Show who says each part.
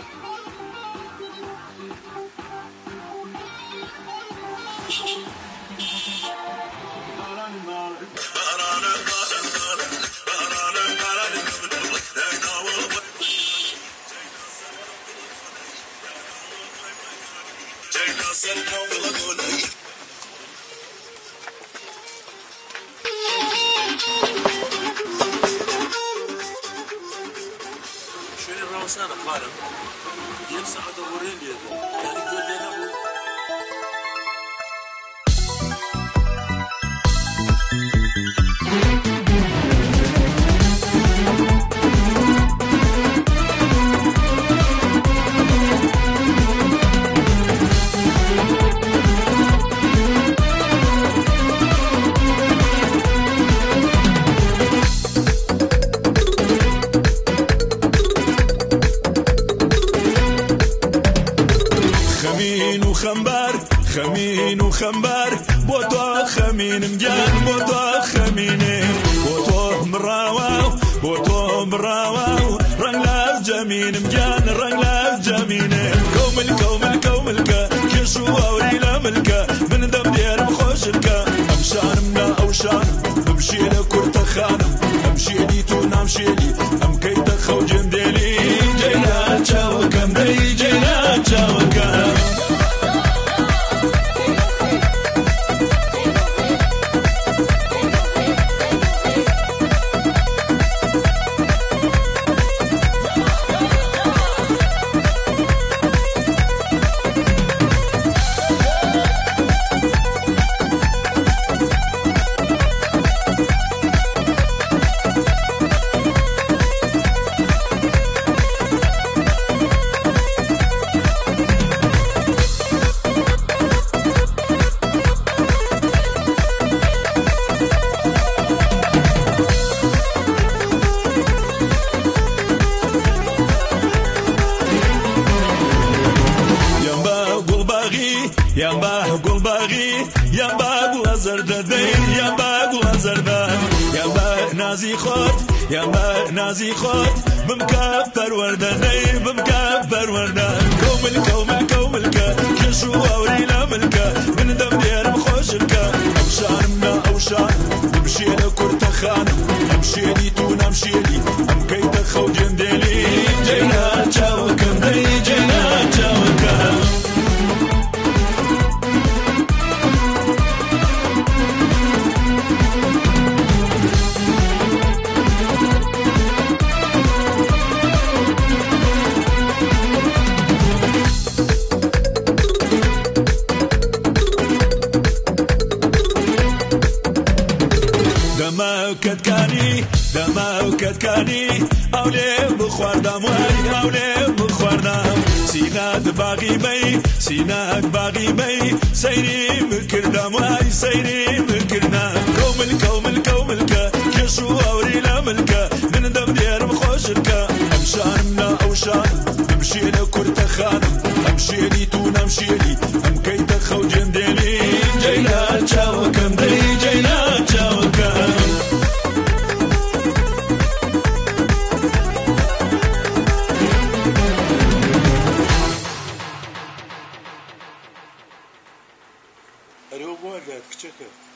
Speaker 1: شوية الروسانة خالم يمسح دورين يده يعني يقول لي أبو
Speaker 2: خمين وخمبار بوتو خمين مجان بوتو خميني بوتو مراواو رنلا جمين مجان رنلا جميني كوملكا كيشو وريلا ملكا من دم دير بخوشلكا امشان منا اوشان امشي لكورت خانم امشي لي تونا امشي لي ام كيت خو جندلي جينا تشاوكم دي جينا تشاوكم يا قول باغي يا باغ زرددي يا باغ زردان يا باغ نازي خوت بمكفر وردني بمكفر وردان كوملكا كشو ورينا ملكا من دم دير مخوشلكا امشان منا اوشان نمشي لكورت خانم امشي لي تونا امشي لي ام كيت خو جندلي جينا تشاوكم دي جينا تشاوكم دماوكت كاني أولي بخوردام وي أولي بخوردام سيناك باغي بي سيري مكردام وي سيري مكردام كوملكا كشو وريلا ملكا من دم دير بخوشلكا امشان منا اوشان نمشي لكورت خانم امشي لي تونا امشي لي ام كيت خو جندلي جينا تشاوكم دي جينا تشاوكم
Speaker 1: Arıyor bu arada küçük.